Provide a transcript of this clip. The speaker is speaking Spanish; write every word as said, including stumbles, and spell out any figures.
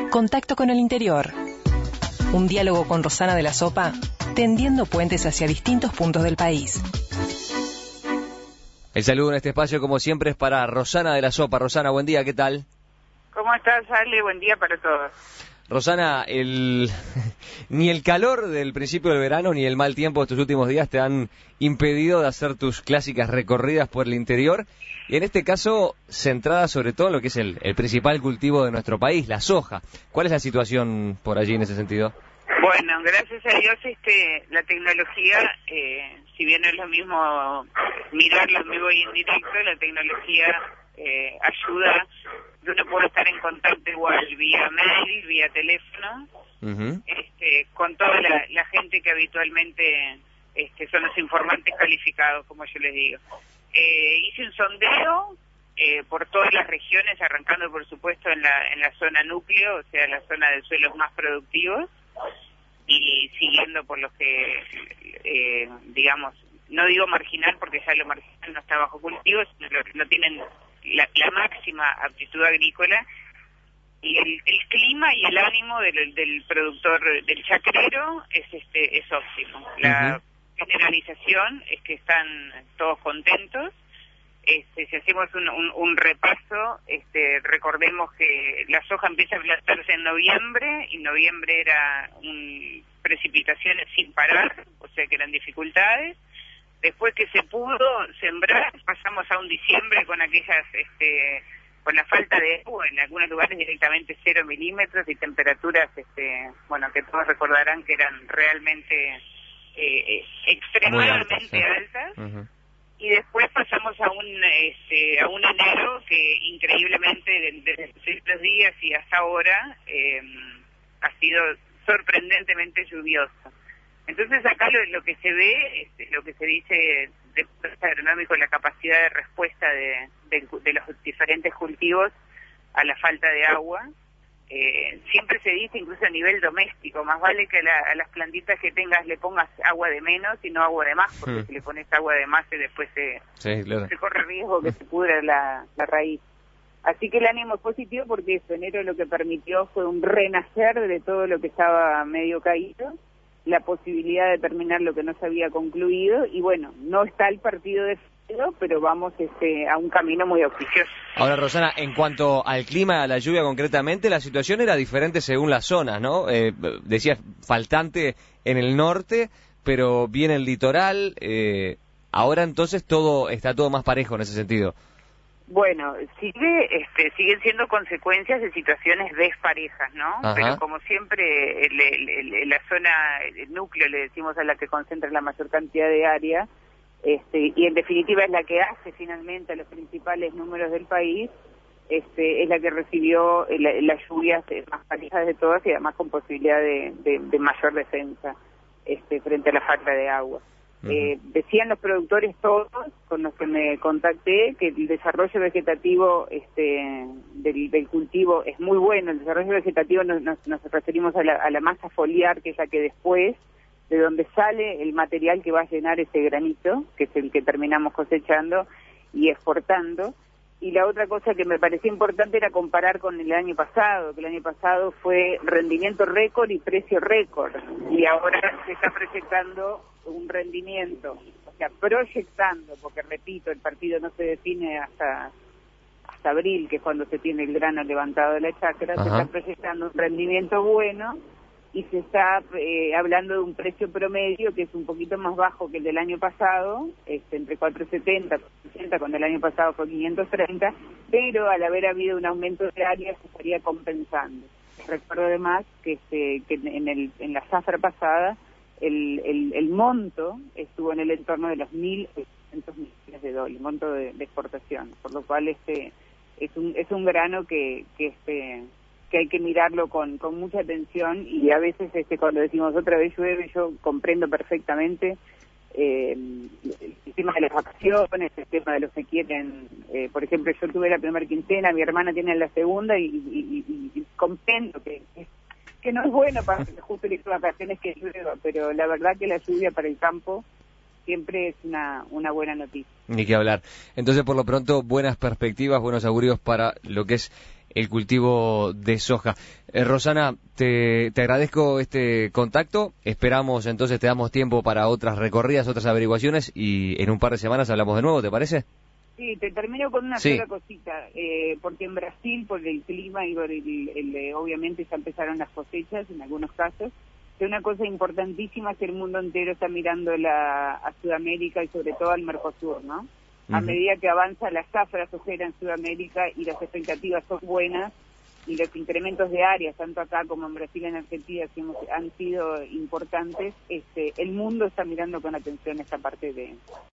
Contacto con el interior. Un diálogo con Rosana de la Sopa, tendiendo puentes hacia distintos puntos del país. El saludo en este espacio, como siempre, es para Rosana de la Sopa. Rosana, buen día, ¿qué tal? ¿Cómo estás, Ale? Buen día para todos. Rosana, el... ni el calor del principio del verano ni el mal tiempo de estos últimos días te han impedido de hacer tus clásicas recorridas por el interior, y en este caso centrada sobre todo en lo que es el, el principal cultivo de nuestro país, la soja. ¿Cuál es la situación por allí en ese sentido? Bueno, gracias a Dios este, la tecnología, eh, si bien no es lo mismo mirarlo en vivo y en directo, la tecnología eh, ayuda. Uno puede estar en contacto igual vía mail, vía teléfono, uh-huh. este, con toda la, la gente que habitualmente este, son los informantes calificados, como yo les digo. Eh, hice un sondeo eh, por todas las regiones, arrancando por supuesto en la, en la zona núcleo, o sea, la zona de suelos más productivos, y siguiendo por los que, eh, digamos, no digo marginal porque ya lo marginal no está bajo cultivo, sino lo que no tienen la, la máxima aptitud agrícola, y el, el clima y el ánimo del, del productor, del chacrero, es este es óptimo. La uh-huh. generalización es que están todos contentos. Este, si hacemos un, un, un repaso, este, recordemos que la soja empieza a plantarse en noviembre, y noviembre era un, precipitaciones sin parar, o sea que eran dificultades. Después que se pudo sembrar, pasamos a un diciembre con aquellas, este, con la falta de agua, en algunos lugares directamente cero milímetros y temperaturas, este, bueno, que todos recordarán que eran realmente eh, extremadamente altas. Uh-huh. Y después pasamos a un este, a un enero que increíblemente desde los primeros días y hasta ahora eh, ha sido sorprendentemente lluvioso. Entonces acá lo, lo que se ve, este, lo que se dice de punto agronómico, la capacidad de respuesta de, de, de los diferentes cultivos a la falta de agua. Eh, siempre se dice, incluso a nivel doméstico, más vale que la, a las plantitas que tengas le pongas agua de menos y no agua de más, porque hmm. si le pones agua de más después se, sí, claro. se corre riesgo que se pudra la, la raíz. Así que el ánimo es positivo porque eso, enero lo que permitió fue un renacer de todo lo que estaba medio caído, la posibilidad de terminar lo que no se había concluido, y bueno, no está el partido de frío, pero vamos este, a un camino muy auspicioso. Ahora, Rosana, en cuanto al clima, a la lluvia concretamente, la situación era diferente según las zonas, ¿no? Eh, decías, faltante en el norte, pero bien el litoral. Eh, ahora entonces todo está todo más parejo en ese sentido. Bueno, sigue, este, siguen siendo consecuencias de situaciones desparejas, ¿no? Ajá. Pero como siempre, el, el, el, la zona, el núcleo, le decimos, a la que concentra la mayor cantidad de área, este, y en definitiva es la que hace finalmente a los principales números del país, este, es la que recibió la, las lluvias más parejas de todas y además con posibilidad de, de, de mayor defensa este, frente a la falta de agua. Uh-huh. Eh, decían los productores todos con los que me contacté que el desarrollo vegetativo este, del, del cultivo es muy bueno. El desarrollo vegetativo nos, nos, nos referimos a la, a la masa foliar, que es la que después, de donde sale el material que va a llenar ese granito, que es el que terminamos cosechando y exportando. Y la otra cosa que me parecía importante era comparar con el año pasado, que el año pasado fue rendimiento récord y precio récord, y ahora se está proyectando un rendimiento, o sea, proyectando, porque repito, el partido no se define hasta hasta abril, que es cuando se tiene el grano levantado de la chacra. Ajá. Se está proyectando un rendimiento bueno, y se está eh, hablando de un precio promedio que es un poquito más bajo que el del año pasado, este, entre cuatrocientos setenta y cuatrocientos sesenta, cuando el año pasado fue quinientos treinta, pero al haber habido un aumento de área se estaría compensando. Recuerdo además que, este, que en, el, en la zafra pasada el, el, el monto estuvo en el entorno de los mil ochocientos millones de dólares, el monto de, de exportación, por lo cual este es un, es un grano que, que este que hay que mirarlo con, con mucha atención, y a veces este cuando decimos otra vez llueve, yo comprendo perfectamente eh, el tema de las vacaciones, el tema de los que quieren, eh, por ejemplo, yo tuve la primera quincena, mi hermana tiene la segunda, y, y, y, y comprendo que, que no es bueno para justo en estas vacaciones que llueva, pero la verdad que la lluvia para el campo siempre es una, una buena noticia. Ni que hablar. Entonces, por lo pronto, buenas perspectivas, buenos augurios para lo que es el cultivo de soja. Eh, Rosana, te, te agradezco este contacto. Esperamos entonces, te damos tiempo para otras recorridas, otras averiguaciones y en un par de semanas hablamos de nuevo, ¿te parece? Sí, te termino con una Sí. sola cosita, eh, porque en Brasil, por el clima y por el, el, el, obviamente ya empezaron las cosechas en algunos casos, que una cosa importantísima es que el mundo entero está mirando la, a Sudamérica y sobre todo al Mercosur, ¿no? A Uh-huh. medida que avanza la zafra sojera en Sudamérica y las expectativas son buenas y los incrementos de áreas, tanto acá como en Brasil y en Argentina, que hemos, han sido importantes, este, el mundo está mirando con atención esta parte de